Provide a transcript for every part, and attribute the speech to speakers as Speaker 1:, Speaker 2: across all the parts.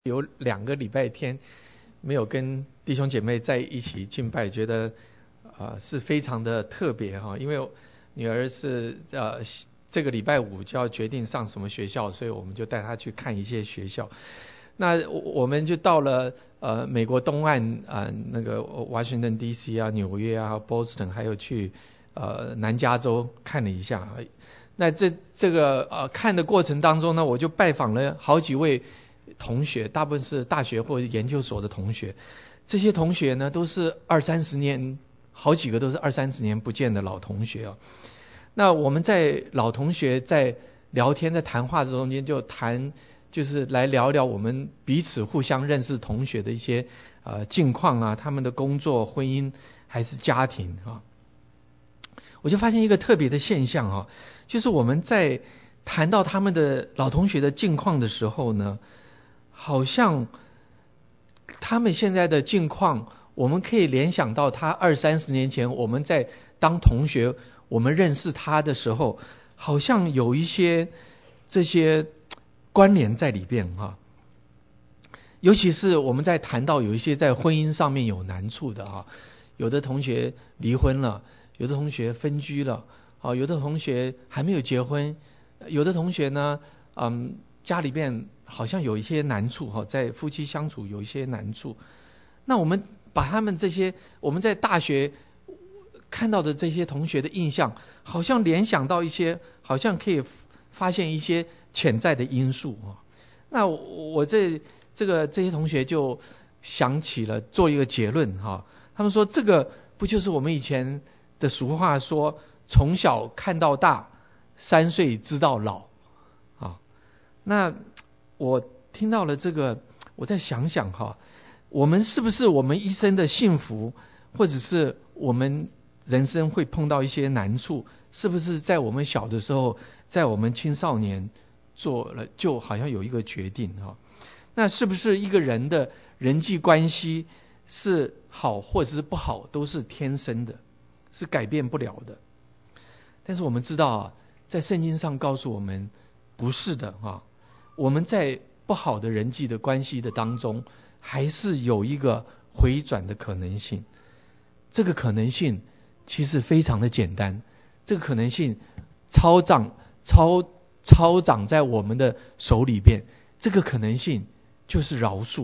Speaker 1: 有2个礼拜天没有跟弟兄姐妹在一起敬拜，觉得是非常的特别哈。因为女儿是这个礼拜5就要决定上什么学校，所以我们就带她去看一些学校。那我们就到了美国东岸那个Washington DC 啊、纽约啊、Boston， 还有去南加州看了一下。那这个看的过程当中呢，我就拜访了好几位同学，大部分是大学或者研究所的同学。这些同学呢，都是20-30年，好几个都是20-30年不见的老同学啊。那我们在老同学在聊天、在谈话的中间就是来聊聊我们彼此互相认识同学的一些近况啊，他们的工作、婚姻还是家庭啊。我就发现一个特别的现象啊，就是我们在谈到他们的老同学的近况的时候呢，好像他们现在的近况，我们可以联想到他20-30年前我们在当同学，我们认识他的时候，好像有一些这些关联在里边啊。尤其是我们在谈到有一些在婚姻上面有难处的啊，有的同学离婚了，有的同学分居了，有的同学还没有结婚，有的同学呢，家里边好像有一些难处，在夫妻相处有一些难处。那我们把他们这些我们在大学看到的这些同学的印象，好像联想到一些，好像可以发现一些潜在的因素啊。那我这些同学就想起了做一个结论哈，他们说这个不就是我们以前的俗话说，从小看到大，3岁知道老啊。那我听到了这个，我再想想哈，我们是不是我们一生的幸福，或者是我们人生会碰到一些难处，是不是在我们小的时候，在我们青少年做了，就好像有一个决定哈。那是不是一个人的人际关系是好或者是不好，都是天生的，是改变不了的？但是我们知道在圣经上告诉我们，不是的啊。我们在不好的人际的关系的当中，还是有一个回转的可能性。这个可能性其实非常的简单，这个可能性超长在我们的手里边。这个可能性就是饶恕，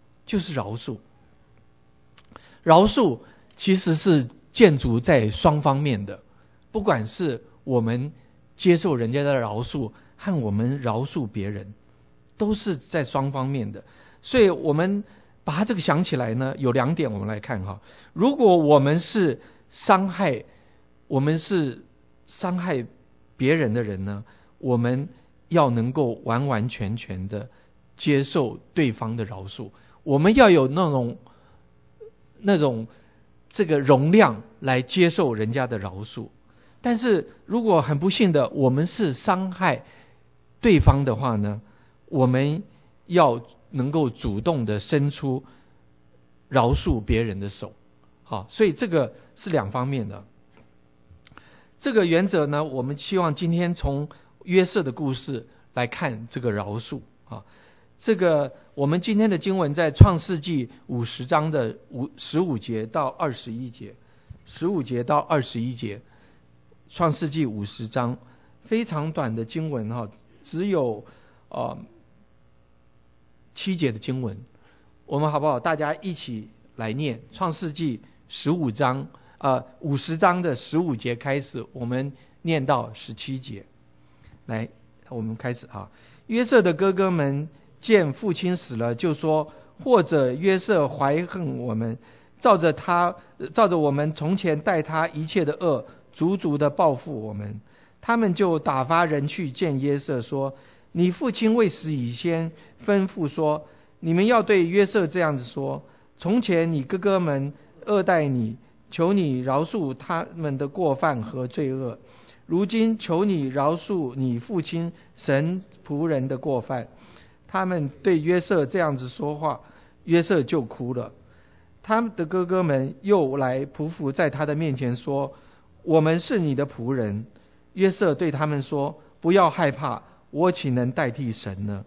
Speaker 1: 饶恕其实是建筑在双方面的，不管是我们接受人家的饶恕和我们饶恕别人，都是在双方面的。所以我们把它这个想起来呢，有2点我们来看哈。如果我们是伤害别人的人呢，我们要能够完完全全的接受对方的饶恕，我们要有那种这个容量来接受人家的饶恕。但是如果很不幸的我们是伤害对方的话呢，我们要能够主动的伸出饶恕别人的手。好，所以这个是2方面的。这个原则呢，我们希望今天从约瑟的故事来看这个饶恕啊。这个我们今天的经文在创世纪50章的15节到21节，15节到21节，创世纪50章非常短的经文哈，只有7节的经文。我们好不好？大家一起来念创世纪50章的15节开始，我们念到17节。来，我们开始哈。约瑟的哥哥们见父亲死了，就说：或者约瑟怀恨我们，照着我们从前待他一切的恶，足足的报复我们。他们就打发人去见约瑟，说：你父亲未死以先吩咐说，你们要对约瑟这样子说：从前你哥哥们恶待你，求你饶恕他们的过犯和罪恶。如今求你饶恕你父亲神仆人的过犯。他们对约瑟这样子说话，约瑟就哭了。他们的哥哥们又来匍匐在他的面前说：我们是你的仆人。约瑟对他们说：不要害怕，我岂能代替神呢？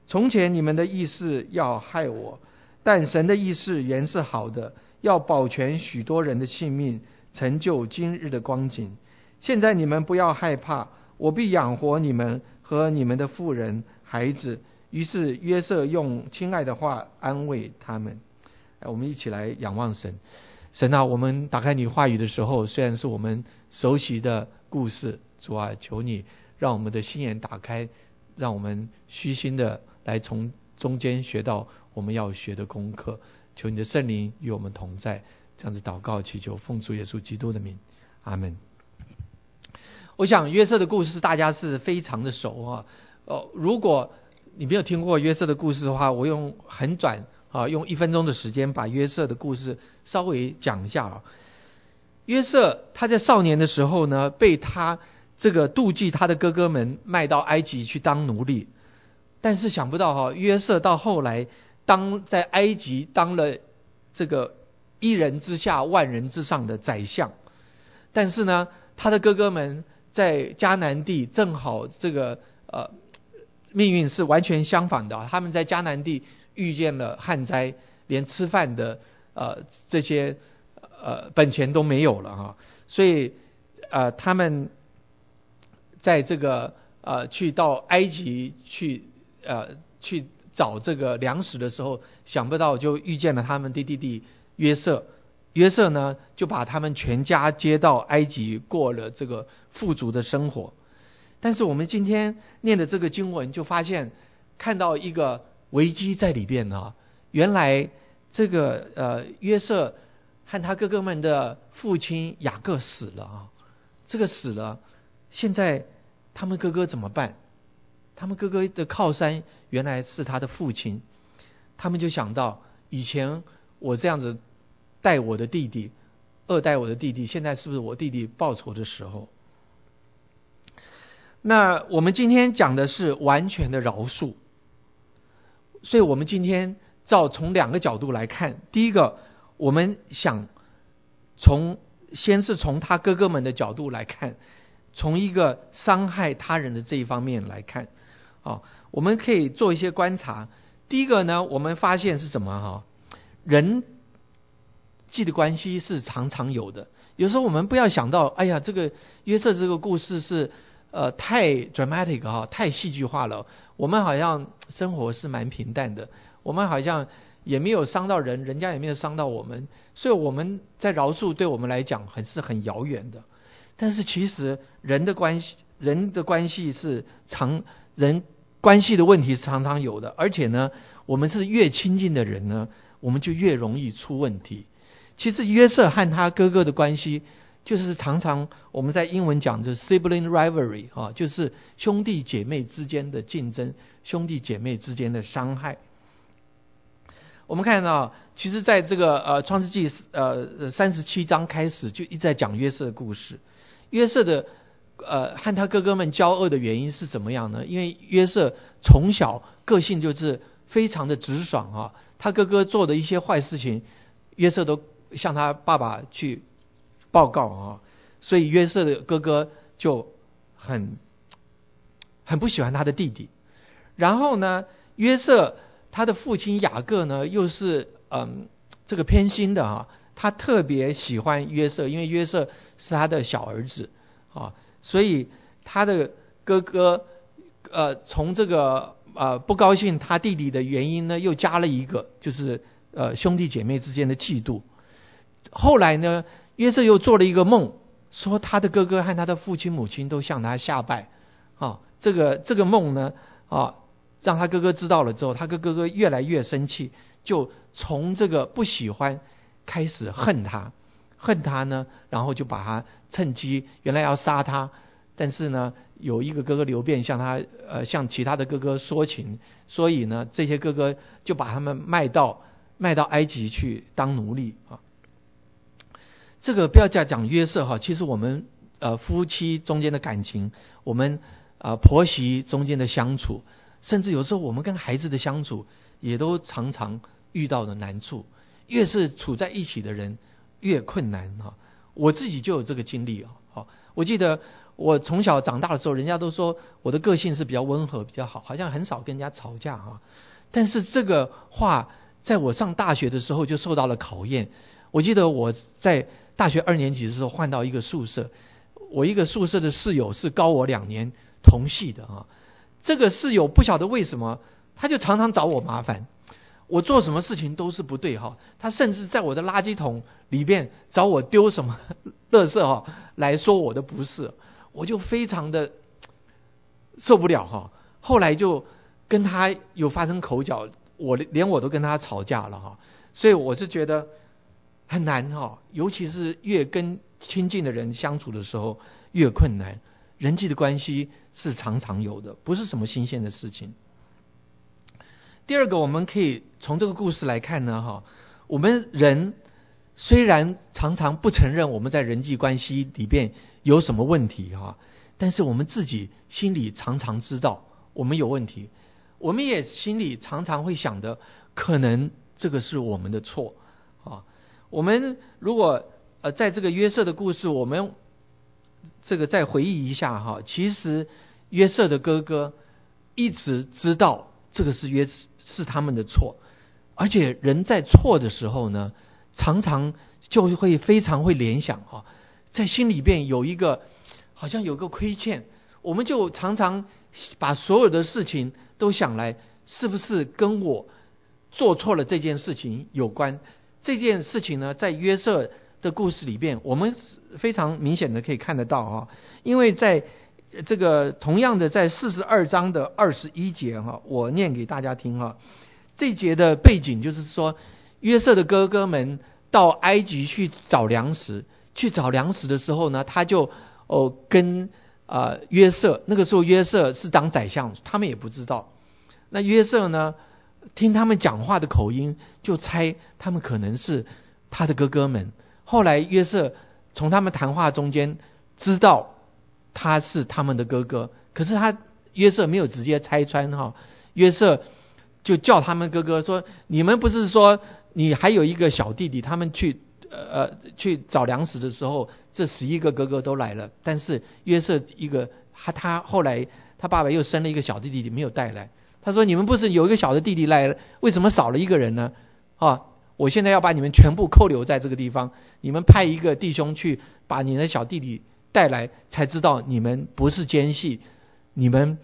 Speaker 2: 从前你们的意思要害我，但神的意思原是好的，要保全许多人的性命，成就今日的光景。现在你们不要害怕，我必养活你们和你们的妇人孩子。于是约瑟用亲爱的话安慰他们。我们一起来仰望神。神啊，我们打开你话语的时候，虽然是我们熟悉的故事，主啊，求你让我们的心眼打开，让我们虚心的来从中间学到我们要学的功课。求你的圣灵与我们同在。这样子祷告祈求，奉主耶稣基督的名，阿们。我想约瑟的故事大家是非常的熟啊。如果你没有听过约瑟的故事的话，我用很短用1分钟的时间把约瑟的故事稍微讲一下啊。约瑟他在少年的时候呢，被他这个妒忌他的哥哥们卖到埃及去当奴隶，但是想不到约瑟到后来在埃及当了这个一人之下万人之上的宰相。但是呢，他的哥哥们在迦南地正好这个命运是完全相反的。他们在迦南地遇见了旱灾，连吃饭的这些本钱都没有了所以他们在这个去到埃及去找这个粮食的时候，想不到就遇见了他们的弟弟约瑟。约瑟呢就把他们全家接到埃及，过了这个富足的生活。但是我们今天念的这个经文就发现，看到一个危机在里边原来这个约瑟和他哥哥们的父亲雅各死了这个死了，现在他们哥哥怎么办？他们哥哥的靠山原来是他的父亲。他们就想到，以前我这样子带我的弟弟，恶待我的弟弟，现在是不是我弟弟报仇的时候？那我们今天讲的是完全的饶恕，所以我们今天从2个角度来看。第一个，我们想先是从他哥哥们的角度来看，从一个伤害他人的这一方面来看我们可以做一些观察。第一个呢，我们发现是什么人际的关系是常常有的。有时候我们不要想到，哎呀，这个约瑟这个故事是太 dramatic 太戏剧化了。我们好像生活是蛮平淡的，我们好像也没有伤到人，人家也没有伤到我们，所以我们在饶恕对我们来讲是很遥远的。但是其实人的关系是人关系的问题是常常有的，而且呢，我们是越亲近的人呢，我们就越容易出问题。其实约瑟和他哥哥的关系，就是常常我们在英文讲的 sibling rivalry 就是兄弟姐妹之间的竞争，兄弟姐妹之间的伤害。我们看到，其实在这个创世纪37章开始就一直在讲约瑟的故事。约瑟的和他哥哥们交恶的原因是怎么样呢？因为约瑟从小个性就是非常的直爽他哥哥做的一些坏事情，约瑟都向他爸爸去报告所以约瑟的哥哥就很不喜欢他的弟弟。然后呢，约瑟他的父亲雅各呢又是这个偏心的他特别喜欢约瑟，因为约瑟是他的小儿子所以他的哥哥从这个不高兴他弟弟的原因呢，又加了一个，就是兄弟姐妹之间的嫉妒。后来呢，约瑟又做了一个梦，说他的哥哥和他的父亲母亲都向他下拜这个梦呢让他哥哥知道了之后，他哥哥越来越生气，就从这个不喜欢开始恨他呢，然后就把他趁机原来要杀他，但是呢有一个哥哥流便向其他的哥哥说情，所以呢这些哥哥就把他们卖到埃及去当奴隶这个不要再讲约瑟其实我们夫妻中间的感情，我们婆媳中间的相处，甚至有时候我们跟孩子的相处，也都常常遇到的难处。越是处在一起的人越困难我自己就有这个经历我记得我从小长大的时候，人家都说我的个性是比较温和比较好，好像很少跟人家吵架但是这个话在我上大学的时候就受到了考验。我记得我在大学2年级的时候换到一个宿舍，我一个宿舍的室友是高我2年同系的这个室友不晓得为什么他就常常找我麻烦，我做什么事情都是不对他甚至在我的垃圾桶里面找我丢什么垃圾来说我的不是，我就非常的受不了后来就跟他有发生口角，连我都跟他吵架了所以我是觉得很难尤其是越跟亲近的人相处的时候越困难，人际的关系是常常有的，不是什么新鲜的事情。第二个，我们可以从这个故事来看呢我们人虽然常常不承认我们在人际关系里边有什么问题但是我们自己心里常常知道我们有问题，我们也心里常常会想的，可能这个是我们的错我们如果在这个约瑟的故事，我们这个再回忆一下其实约瑟的哥哥一直知道这个是他们的错，而且人在错的时候呢，常常就会非常会联想在心里边有一个好像有个亏欠，我们就常常把所有的事情都想来，是不是跟我做错了这件事情有关。这件事情呢，在约瑟的故事里边，我们非常明显的可以看得到因为在这个同样的在42章的21节我念给大家听这一节的背景就是说，约瑟的哥哥们到埃及去找粮食的时候呢，他就跟约瑟，那个时候约瑟是当宰相，他们也不知道。那约瑟呢，听他们讲话的口音，就猜他们可能是他的哥哥们。后来约瑟从他们谈话中间知道他是他们的哥哥，可是约瑟没有直接拆穿约瑟就叫他们哥哥说，你们不是说你还有一个小弟弟，他们去找粮食的时候，这11个哥哥都来了，但是约瑟他后来他爸爸又生了一个小弟弟没有带来，他说你们不是有一个小的弟弟来了，为什么少了一个人呢我现在要把你们全部扣留在这个地方，你们派一个弟兄去把你的小弟弟带来，才知道你们不是奸细，你们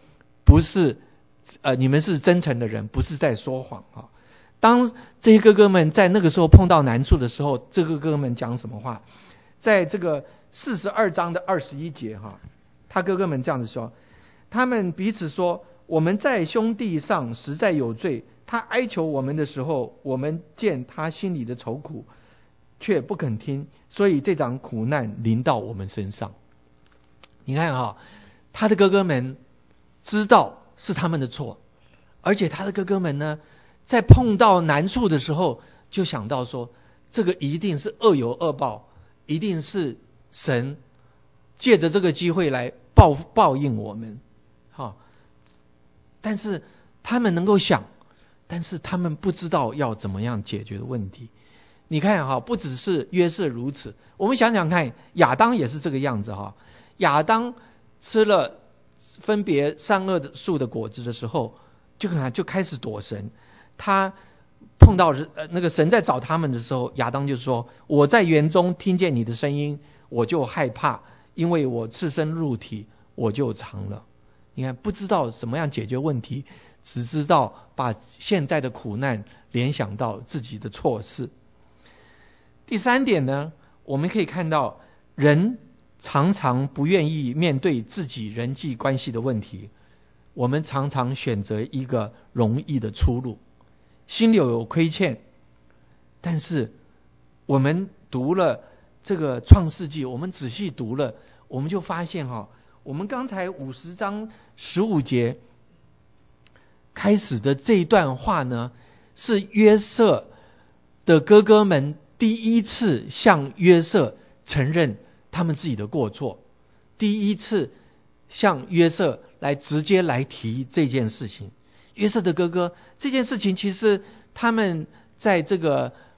Speaker 2: 是真诚的人，不是在说谎当这些哥哥们在那个时候碰到难处的时候，这个哥哥们讲什么话？在这个42章的21节他哥哥们这样子说，他们彼此说，我们在兄弟上实在有罪，他哀求我们的时候，我们见他心里的愁苦，却不肯听，所以这场苦难临到我们身上。你看他的哥哥们知道是他们的错，而且他的哥哥们呢，在碰到难处的时候，就想到说，这个一定是恶有恶报，一定是神借着这个机会来报应我们但是他们能够想，但是他们不知道要怎么样解决的问题。你看不只是约瑟如此，我们想想看，亚当也是这个样子亚当吃了分别善恶的树的果子的时候，就开始躲神。他碰到那个神在找他们的时候，亚当就说，我在园中听见你的声音，我就害怕，因为我赤身入体，我就藏了。你看，不知道怎么样解决问题，只知道把现在的苦难联想到自己的错事。第三点呢，我们可以看到人常常不愿意面对自己人际关系的问题，我们常常选择一个容易的出路，心里有亏欠。但是我们读了这个创世纪，我们仔细读了，我们就发现我们刚才50章15节开始的这一段话呢，是约瑟的哥哥们第一次向约瑟承认他们自己的过错，第一次向约瑟直接来提这件事情。约瑟的哥哥这件事情，其实他们在这个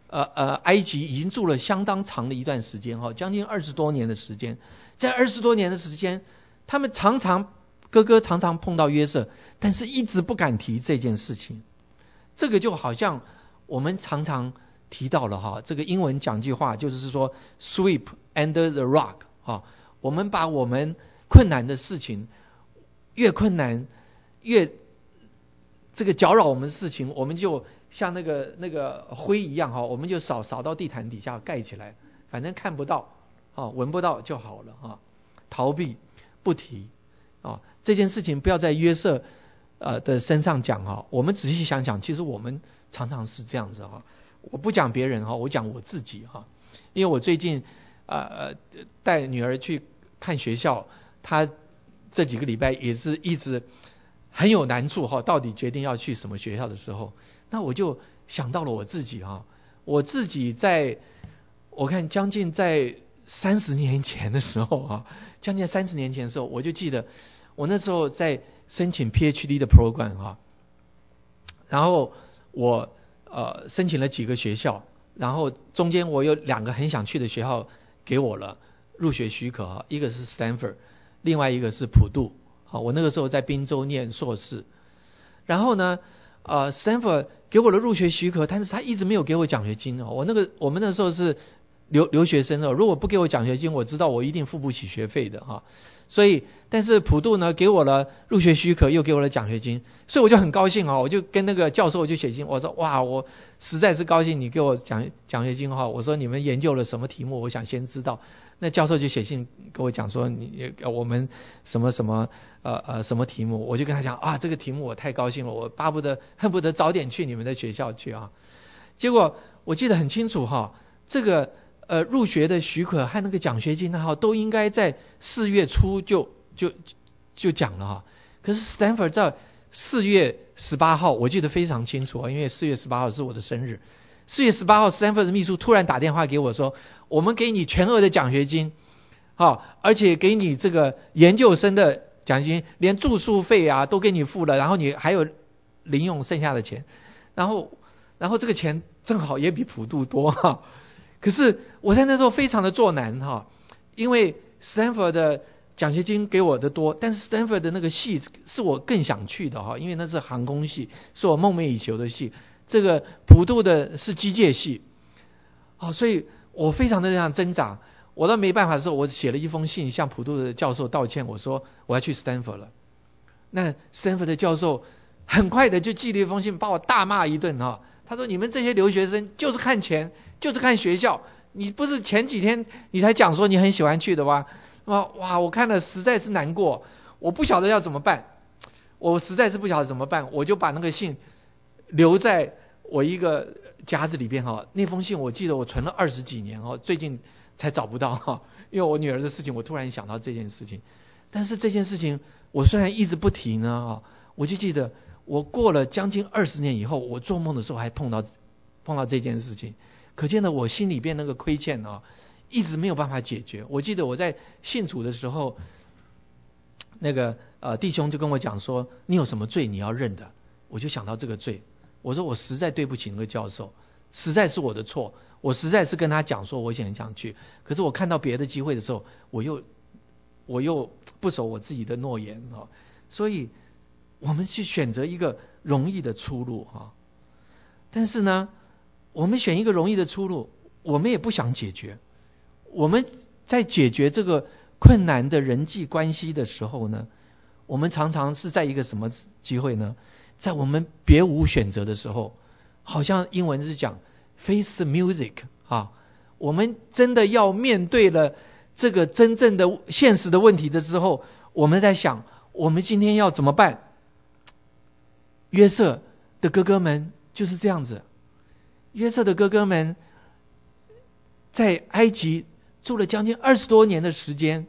Speaker 2: 埃及已经住了相当长的一段时间，将近20多年的时间。在20多年的时间，他们哥哥常常碰到约瑟，但是一直不敢提这件事情。这个就好像我们常常提到了这个英文讲句话，就是说 sweep under the rug 我们把我们困难的事情，越困难越这个搅扰我们的事情，我们就像那个灰一样我们就扫到地毯底下盖起来，反正看不到闻不到就好了逃避不提这件事情不要在约瑟的身上讲我们仔细想想，其实我们常常是这样子我不讲别人我讲我自己因为我最近带女儿去看学校，她这几个礼拜也是一直很有难处到底决定要去什么学校的时候，那我就想到了我自己我自己我看将近在30年前的时候将近30年前的时候，我就记得我那时候在申请 PhD 的 program 然后我申请了几个学校，然后中间我有2个很想去的学校给我了入学许可一个是 Stanford， 另外一个是普渡我那个时候在宾州念硕士，然后呢Stanford 给我的入学许可，但是他一直没有给我奖学金我们那时候是留学生如果不给我奖学金，我知道我一定付不起学费的所以但是普渡呢给我了入学许可，又给我了奖学金，所以我就很高兴我就跟那个教授就写信，我说哇，我实在是高兴你给我奖学金我说你们研究了什么题目，我想先知道。那教授就写信跟我讲说我们什么什么什么题目，我就跟他讲这个题目我太高兴了，我恨不得早点去你们的学校去结果我记得很清楚这个入学的许可和那个奖学金都应该在4月初就讲了可是 Stanford 在4月18号，我记得非常清楚因为4月18号是我的生日。4月18号 Stanford 的秘书突然打电话给我说，我们给你全额的奖学金而且给你这个研究生的奖金，连住宿费都给你付了，然后你还有零用剩下的钱，然后这个钱正好也比普渡多可是我在那时候非常的作难因为 Stanford 的奖学金给我的多，但是 Stanford 的那个系是我更想去的因为那是航空系，是我梦寐以求的系。这个普渡的是机械系所以我非常的这样挣扎。我到没办法的时候，我写了一封信向普渡的教授道歉，我说我要去 Stanford 了。那 Stanford 的教授很快的就寄了一封信把我大骂一顿他说你们这些留学生就是看钱，就是看学校，你不是前几天你才讲说你很喜欢去的吗？哇，我看了实在是难过，我不晓得要怎么办，我实在是不晓得怎么办，我就把那个信留在我一个夹子里边那封信我记得我存了20几年最近才找不到因为我女儿的事情，我突然想到这件事情。但是这件事情我虽然一直不提呢我就记得我过了将近20年以后，我做梦的时候还碰到这件事情，可见呢我心里边那个亏欠一直没有办法解决。我记得我在信主的时候，那个弟兄就跟我讲说，你有什么罪你要认的。我就想到这个罪，我说我实在对不起那个教授，实在是我的错，我实在是跟他讲说我想去，可是我看到别的机会的时候，我又不守我自己的诺言所以我们去选择一个容易的出路但是呢我们选一个容易的出路，我们也不想解决。我们在解决这个困难的人际关系的时候呢，我们常常是在一个什么机会呢？在我们别无选择的时候，好像英文是讲 face the music 我们真的要面对了这个真正的现实的问题的之后，我们在想我们今天要怎么办。约瑟的哥哥们就是这样子，约瑟的哥哥们在埃及住了将近20多年的时间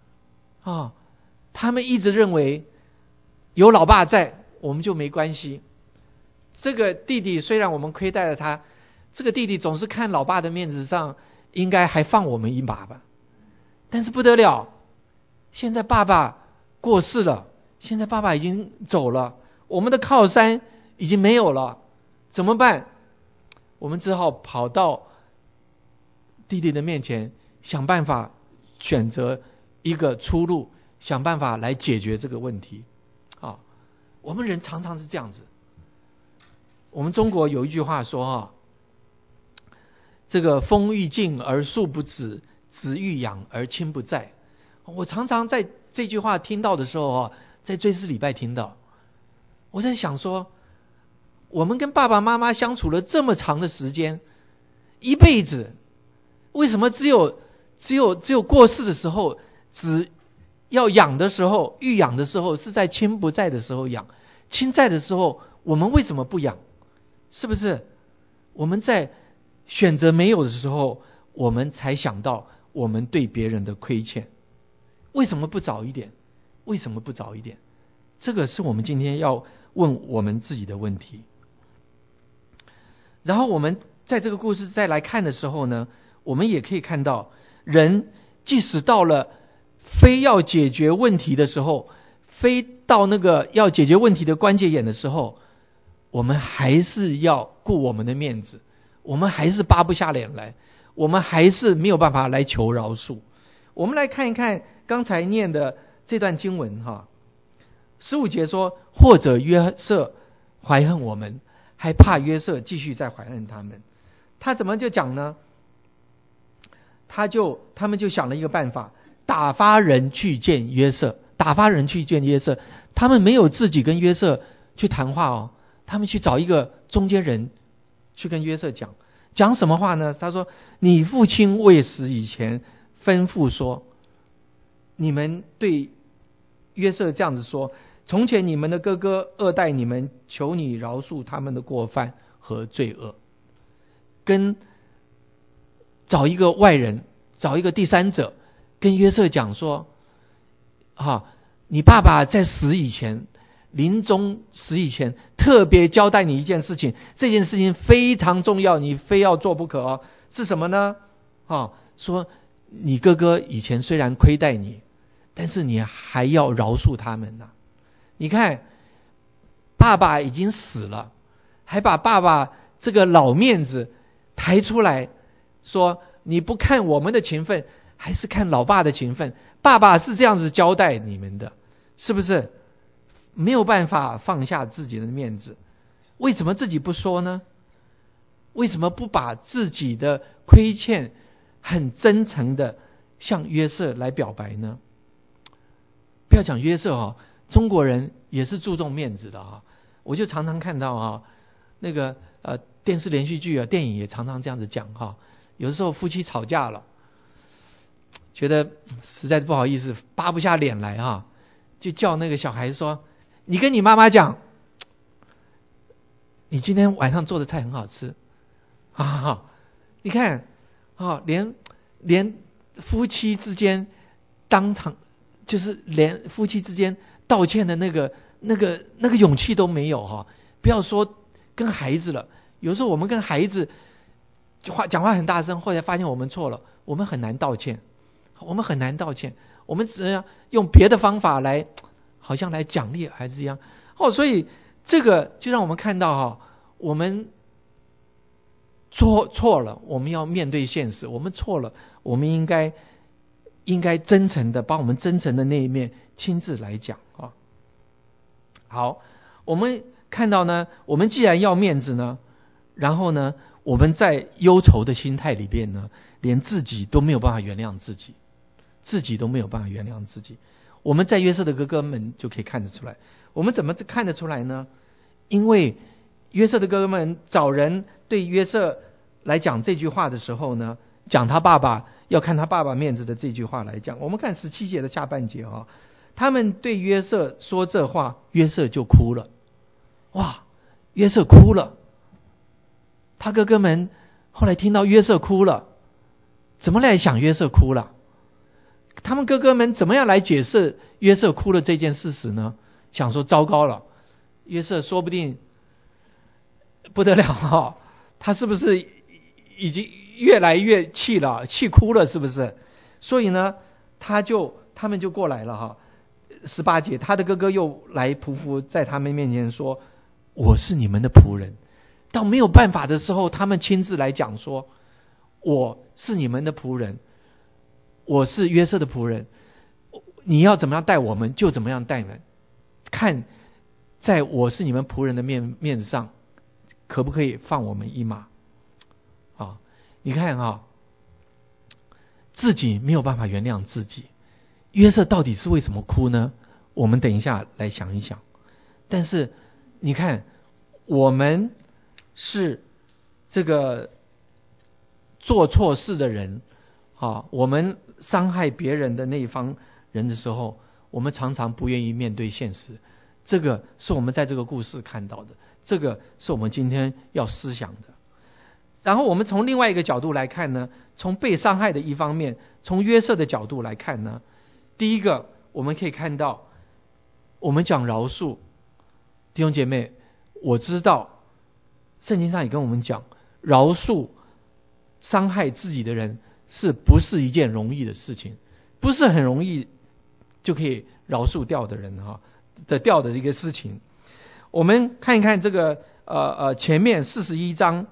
Speaker 2: 他们一直认为有老爸在我们就没关系。这个弟弟虽然我们亏待了他，这个弟弟总是看老爸的面子上应该还放我们一把吧。但是不得了，现在爸爸过世了，现在爸爸已经走了，我们的靠山已经没有了，怎么办？ 我们只好跑到弟弟的面前，想办法选择一个出路，想办法来解决这个问题。啊，我们人常常是这样子。我们中国有一句话说这个风欲静而树不止，子欲养而亲不在。我常常在这句话听到的时候在追思礼拜听到，我在想说，我们跟爸爸妈妈相处了这么长的时间，一辈子，为什么只有过世的时候，只要养的时候，欲养的时候是在亲不在的时候养，亲在的时候我们为什么不养？是不是我们在选择没有的时候，我们才想到我们对别人的亏欠？为什么不早一点？为什么不早一点？这个是我们今天要问我们自己的问题。然后我们在这个故事再来看的时候呢，我们也可以看到，人即使到了非要解决问题的时候，非到那个要解决问题的关键眼的时候，我们还是要顾我们的面子，我们还是扒不下脸来，我们还是没有办法来求饶恕。我们来看一看刚才念的这段经文15节说，或者约瑟怀恨我们，还怕约瑟继续再怀恨他们。他怎么就讲呢？他们就想了一个办法，打发人去见约瑟。他们没有自己跟约瑟去谈话他们去找一个中间人去跟约瑟讲什么话呢？他说，你父亲未死以前吩咐说，你们对约瑟这样子说，从前你们的哥哥恶待你们，求你饶恕他们的过犯和罪恶。跟找一个外人，找一个第三者跟约瑟讲说你爸爸在死以前，临终死以前特别交代你一件事情，这件事情非常重要，你非要做不可是什么呢？说你哥哥以前虽然亏待你，但是你还要饶恕他们你看，爸爸已经死了，还把爸爸这个老面子抬出来，说你不看我们的情分，还是看老爸的情分。爸爸是这样子交代你们的，是不是？没有办法放下自己的面子，为什么自己不说呢？为什么不把自己的亏欠很真诚的向约瑟来表白呢？不要讲约瑟中国人也是注重面子的我就常常看到那个电视连续剧电影也常常这样子讲有的时候夫妻吵架了，觉得实在是不好意思，扒不下脸来就叫那个小孩说，你跟你妈妈讲，你今天晚上做的菜很好吃你看连夫妻之间当场就是连夫妻之间道歉的那个勇气都没有不要说跟孩子了，有时候我们跟孩子讲话很大声，后来发现我们错了，我们很难道歉，我们只能用别的方法来，好像来奖励孩子一样所以这个就让我们看到我们错了，我们要面对现实，我们错了，我们应该真诚的把我们真诚的那一面亲自来讲好，我们看到呢，我们既然要面子呢，然后呢，我们在忧愁的心态里边呢，连自己都没有办法原谅自己，我们在约瑟的哥哥们就可以看得出来。我们怎么看得出来呢？因为约瑟的哥哥们找人对约瑟来讲这句话的时候呢，讲他爸爸要看他爸爸面子的这句话来讲，我们看17节的下半节他们对约瑟说这话，约瑟就哭了。哇，约瑟哭了。他哥哥们后来听到约瑟哭了，怎么来想约瑟哭了？他们哥哥们怎么样来解释约瑟哭了这件事实呢？想说糟糕了，约瑟说不定不得了他是不是已经越来越气了，气哭了是不是？所以呢，他们就过来了18节，他的哥哥又来匍匐在他们面前说，我是你们的仆人， 到没有办法的时候，他们亲自来讲说，我是你们的仆人，我是约瑟的仆人，你要怎么样待我们就怎么样待你们，看在我是你们仆人的面子上，可不可以放我们一马啊？你看啊，自己没有办法原谅自己，约瑟到底是为什么哭呢？我们等一下来想一想。但是你看，我们是这个做错事的人啊，我们伤害别人的那一方人的时候，我们常常不愿意面对现实。这个是我们在这个故事看到的，这个是我们今天要思想的。然后我们从另外一个角度来看呢，从被伤害的一方面，从约瑟的角度来看呢，第一个我们可以看到，我们讲饶恕，弟兄姐妹，我知道圣经上也跟我们讲，饶恕伤害自己的人是不是一件容易的事情，不是很容易就可以饶恕掉的人掉的一个事情。我们看一看这个前面41章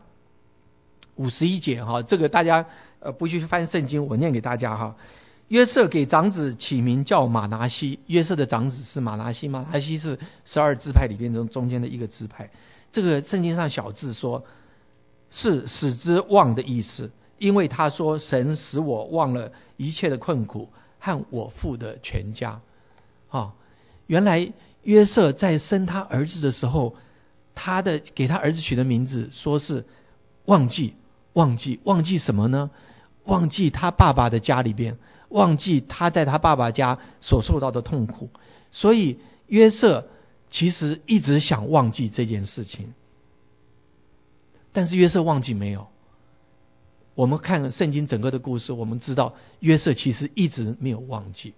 Speaker 2: 51节这个大家不去翻圣经，我念给大家约瑟给长子起名叫马拿西，约瑟的长子是马拿西，马拿西是12支派里边中间的一个支派。这个圣经上小字说是使之忘的意思，因为他说神使我忘了一切的困苦和我父的全家。原来约瑟在生他儿子的时候，给他儿子取的名字说是忘记什么呢？忘记他爸爸的家里边，忘记他在他爸爸家所受到的痛苦。所以约瑟其实一直想忘记这件事情，但是约瑟忘记没有？我们看圣经整个的故事，我们知道约瑟其实一直没有忘记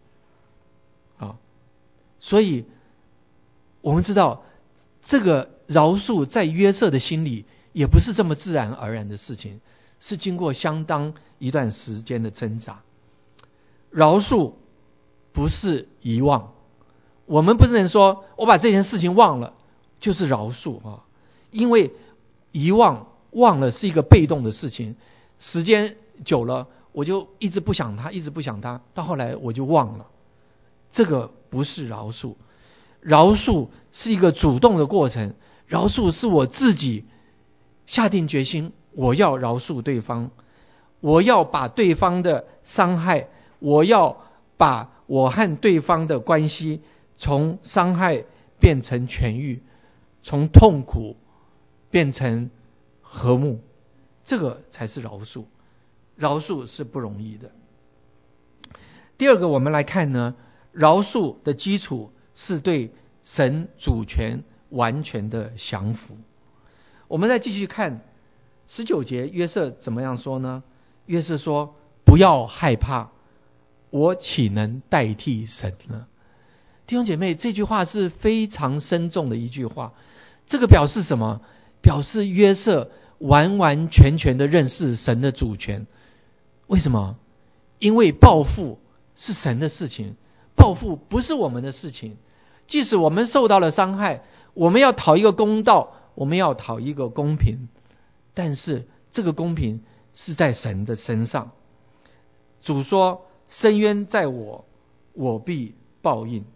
Speaker 2: 所以我们知道这个饶恕在约瑟的心里也不是这么自然而然的事情，是经过相当一段时间的挣扎。饶恕不是遗忘，我们不能说我把这件事情忘了就是饶恕因为忘了是一个被动的事情，时间久了我就一直不想他，到后来我就忘了，这个不是饶恕。饶恕是一个主动的过程，饶恕是我自己下定决心，我要饶恕对方，我要把对方的伤害，我要把我和对方的关系从伤害变成痊愈，从痛苦变成和睦，这个才是饶恕。饶恕是不容易的。第二个我们来看呢，饶恕的基础是对神主权完全的降服。我们再继续看19节，约瑟怎么样说呢？约瑟说，不要害怕，我岂能代替神呢？弟兄姐妹，这句话是非常深重的一句话。这个表示什么？表示约瑟完完全全的认识神的主权。为什么？因为报复是神的事情，报复不是我们的事情。即使我们受到了伤害，我们要讨一个公道，我们要讨一个公平，但是这个公平是在神的身上。主说，伸冤在我，我必报应。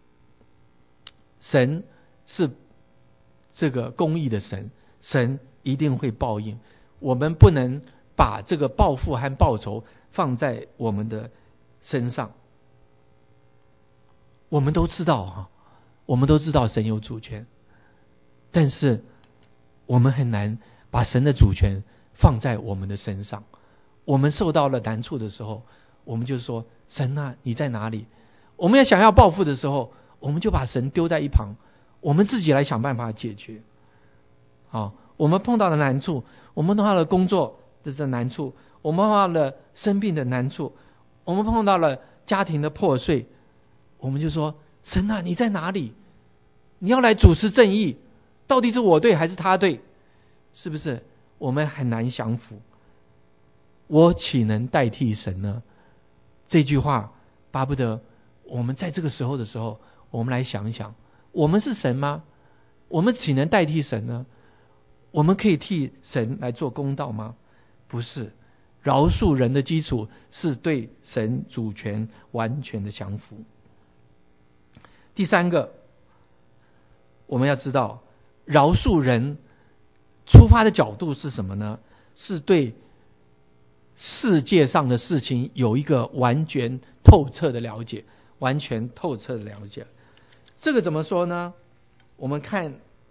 Speaker 2: 神是这个公义的神，神一定会报应。我们不能把这个报复和报仇放在我们的身上。我们都知道神有主权，但是我们很难把神的主权放在我们的身上。我们受到了难处的时候，我们就说，神啊，你在哪里？我们想要报复的时候，我们就把神丢在一旁，我们自己来想办法解决。我们碰到了难处，我们碰到了工作的这难处，我们碰到了生病的难处，我们碰到了家庭的破碎，我们就说，神啊，你在哪里？你要来主持正义，到底是我对还是他对？是不是我们很难降服？我岂能代替神呢？这句话巴不得我们在这个时候的时候，我们来想一想，我们是神吗？我们岂能代替神呢？ 我们可以替神来做公道吗？不是，饶恕人的基础是对神主权完全的降服。第三个，我们要知道饶恕人出发的角度是什么呢？是对世界上的事情有一个完全透彻的了解，完全透彻的了解。这个怎么说呢？我们看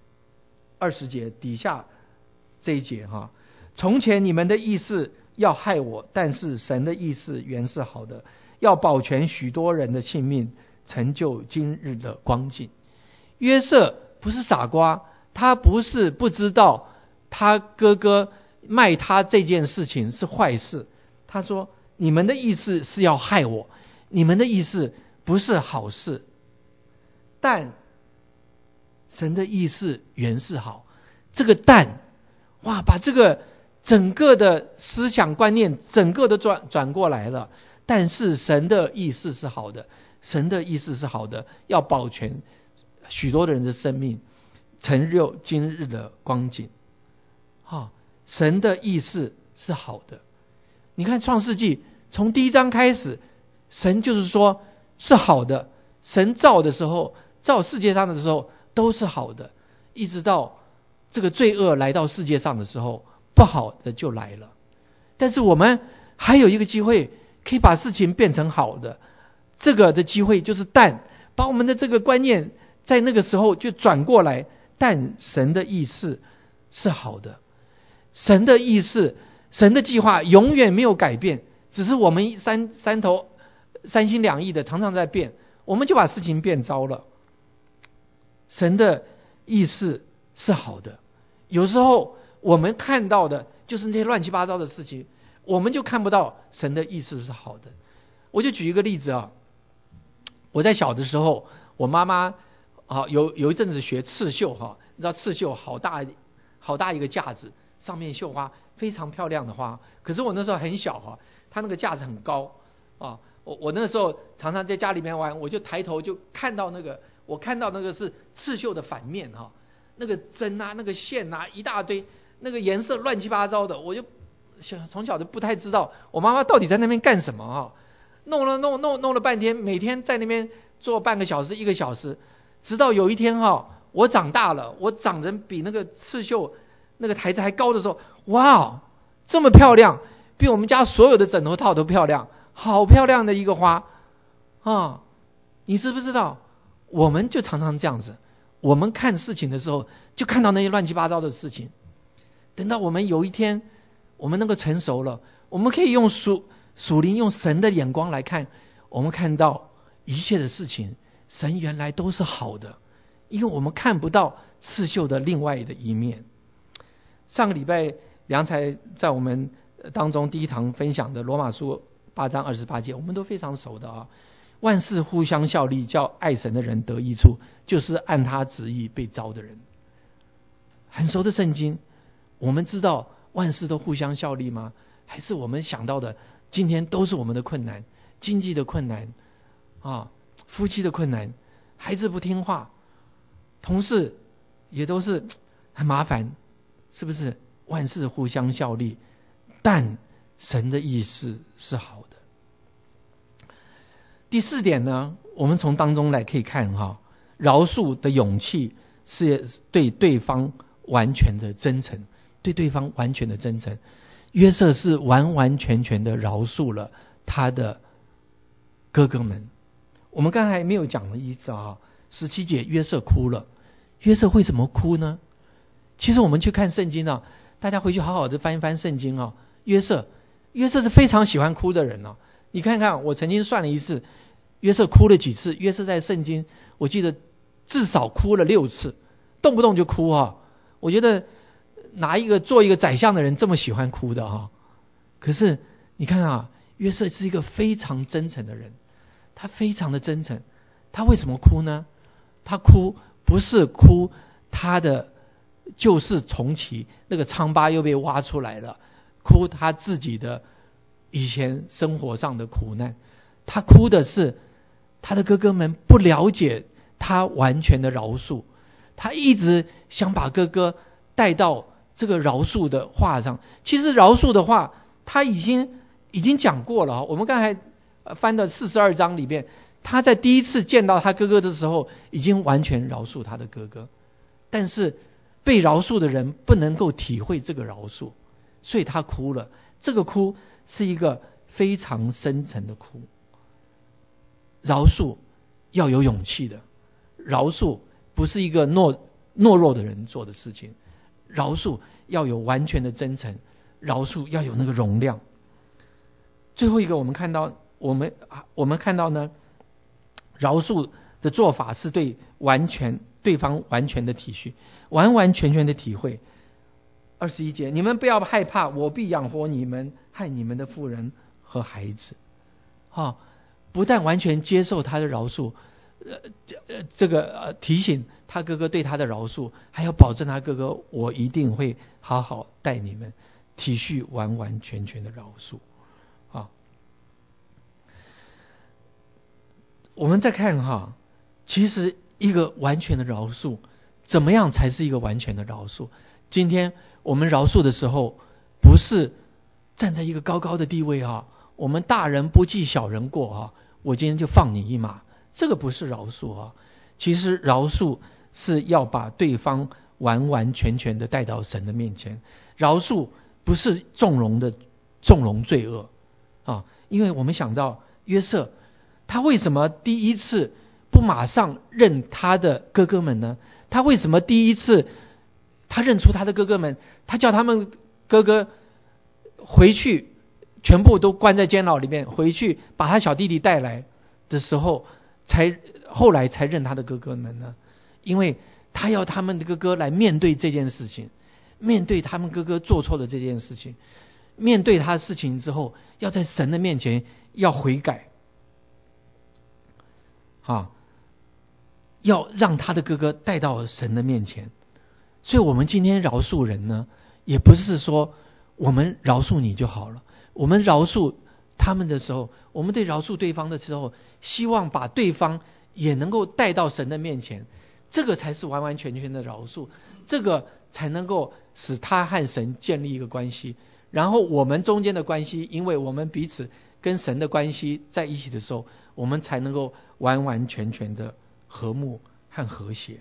Speaker 2: 20节底下这一节哈，从前你们的意思要害我，但是神的意思原是好的，要保全许多人的性命，成就今日的光景。约瑟不是傻瓜，他不是不知道他哥哥卖他这件事情是坏事。他说你们的意思是要害我，你们的意思不是好事，但神的意思原是好。这个但，哇，把这个整个的思想观念整个的转过来了。但是神的意思是好的，神的意思是好的，要保全许多的人的生命，成就今日的光景。神的意思是好的。你看创世纪从第1章开始，神就是说是好的，神造的时候，造世界上的时候都是好的，一直到这个罪恶来到世界上的时候，不好的就来了。但是我们还有一个机会可以把事情变成好的，这个的机会就是把我们的这个观念在那个时候就转过来，但神的意思是好的，神的意思，神的计划永远没有改变，只是我们三心两意的常常在变，我们就把事情变糟了。神的意思是好的，有时候我们看到的就是那些乱七八糟的事情，我们就看不到神的意思是好的。我就举一个例子啊，我在小的时候，我妈妈有一阵子学刺绣你知道刺绣好大一个架子，上面绣花非常漂亮的花。可是我那时候很小它那个架子很高我那时候常常在家里面玩，我就抬头就看到我看到那个是刺绣的反面那个针那个线一大堆，那个颜色乱七八糟的，我就从小就不太知道我妈妈到底在那边干什么弄了半天，每天在那边做半个小时1个小时，直到有一天我长大了，我长得比那个刺绣那个台子还高的时候，哇，这么漂亮，比我们家所有的枕头套都漂亮，好漂亮的一个花你知不知道？我们就常常这样子，我们看事情的时候就看到那些乱七八糟的事情，等到我们有一天我们能够成熟了，我们可以用属灵用神的眼光来看，我们看到一切的事情神原来都是好的，因为我们看不到刺绣的另外的一面。上个礼拜梁才在我们当中第一堂分享的罗马书8章28节，我们都非常熟的万事互相效力，叫爱神的人得益处，就是按他旨意被召的人。很熟的圣经，我们知道万事都互相效力吗？还是我们想到的今天都是我们的困难，经济的困难夫妻的困难，孩子不听话，同事也都是很麻烦，是不是？万事互相效力，但神的意思是好的。第4点呢，我们从当中来可以看饶恕的勇气是对对方完全的真诚，对对方完全的真诚。约瑟是完完全全的饶恕了他的哥哥们。我们刚才没有讲的意思17节约瑟哭了。约瑟为什么哭呢？其实我们去看圣经大家回去好好的翻一翻圣经约瑟是非常喜欢哭的人你看看，我曾经算了一次，约瑟哭了几次。约瑟在圣经我记得至少哭了6次，动不动就哭我觉得做一个宰相的人这么喜欢哭的可是你看约瑟是一个非常真诚的人，他非常的真诚。他为什么哭呢？他哭不是哭他的旧事重启，那个疮疤又被挖出来了，哭他自己的以前生活上的苦难。他哭的是他的哥哥们不了解他完全的饶恕，他一直想把哥哥带到这个饶恕的话上。其实饶恕的话他已经讲过了。我们刚才翻的42章里边，他在第一次见到他哥哥的时候已经完全饶恕他的哥哥，但是被饶恕的人不能够体会这个饶恕，所以他哭了。这个哭是一个非常深沉的哭。饶恕要有勇气的，饶恕不是一个懦弱的人做的事情，饶恕要有完全的真诚，饶恕要有那个容量。最后一个我们看到呢，饶恕的做法是对方完全的体恤，完完全全的体会。21节，你们不要害怕，我必养活你们和你们的妇人和孩子。不但完全接受他的饶恕，提醒他哥哥对他的饶恕，还要保证他哥哥，我一定会好好待你们，体恤完完全全的饶恕。我们再看其实一个完全的饶恕，怎么样才是一个完全的饶恕？今天我们饶恕的时候，不是站在一个高高的地位我们大人不计小人过我今天就放你一马，这个不是饶恕其实饶恕是要把对方完完全全的带到神的面前。饶恕不是纵容罪恶因为我们想到约瑟，他为什么第一次不马上认他的哥哥们呢？他为什么第一次他认出他的哥哥们，他叫他们哥哥回去，全部都关在监牢里面，回去把他小弟弟带来的时候，后来才认他的哥哥们呢？因为他要他们的哥哥来面对这件事情，面对他们哥哥做错的这件事情，面对他的事情之后，要在神的面前要悔改要让他的哥哥带到神的面前。所以我们今天饶恕人呢，也不是说我们饶恕你就好了，我们饶恕他们的时候，我们对饶恕对方的时候，希望把对方也能够带到神的面前，这个才是完完全全的饶恕，这个才能够使他和神建立一个关系。然后我们中间的关系，因为我们彼此跟神的关系在一起的时候，我们才能够完完全全的和睦和和谐。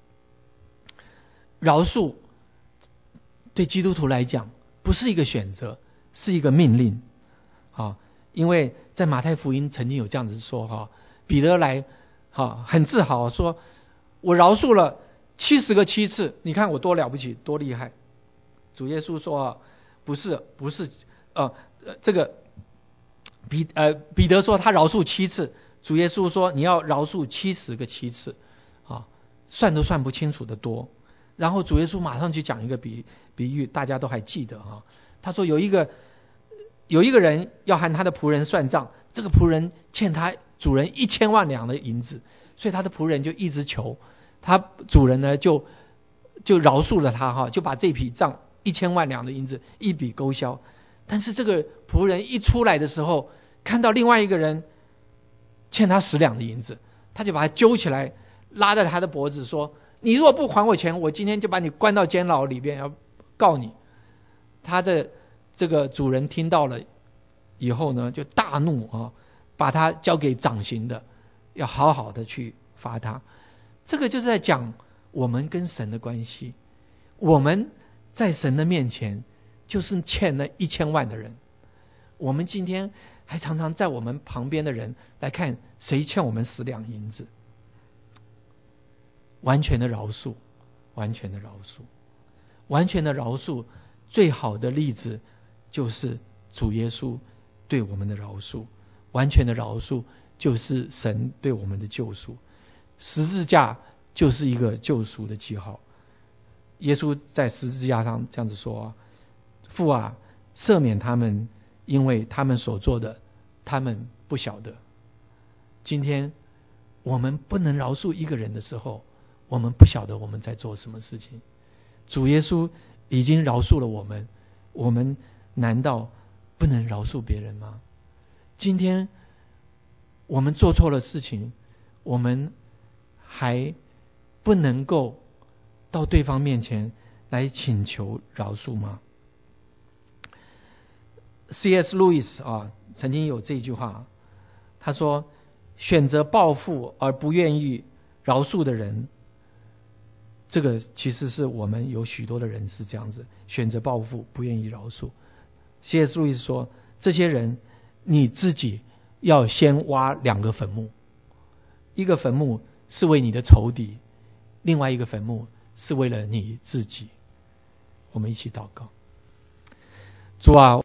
Speaker 2: 饶恕对基督徒来讲不是一个选择，是一个命令因为在马太福音曾经有这样子说彼得来很自豪说，我饶恕了70个7次，你看我多了不起，多厉害。主耶稣说不是这个彼得说他饶恕7次，主耶稣说你要饶恕70个7次算都算不清楚的多。然后主耶稣马上去讲一个比喻，大家都还记得他说有一个人要和他的仆人算账，这个仆人欠他主人1000万两的银子，所以他的仆人就一直求他主人呢，就饶恕了他就把这笔账1000万两的银子一笔勾销。但是这个仆人一出来的时候，看到另外一个人欠他10两的银子，他就把他揪起来，拉着他的脖子说，你如果不还我钱，我今天就把你关到监牢里边，要告你。他的这个主人听到了以后呢，就大怒把他交给掌刑的，要好好的去罚他。这个就是在讲我们跟神的关系，我们在神的面前就是欠了1000万的人。我们今天还常常在我们旁边的人来看谁欠我们10两银子。完全的饶恕，完全的饶恕，完全的饶恕，最好的例子就是主耶稣对我们的饶恕。完全的饶恕就是神对我们的救赎，十字架就是一个救赎的记号。耶稣在十字架上这样子说父啊，赦免他们，因为他们所做的他们不晓得。今天我们不能饶恕一个人的时候，我们不晓得我们在做什么事情。主耶稣已经饶恕了我们，我们难道不能饶恕别人吗？今天我们做错了事情，我们还不能够到对方面前来请求饶恕吗？ C.S. 路易斯曾经有这句话，他说选择报复而不愿意饶恕的人，这个其实是我们有许多的人是这样子，选择报复不愿意饶恕。 C.S. 路易斯说，这些人你自己要先挖2个坟墓，一个坟墓是为你的仇敌，另外一个坟墓是为了你自己。我们一起祷告。主啊，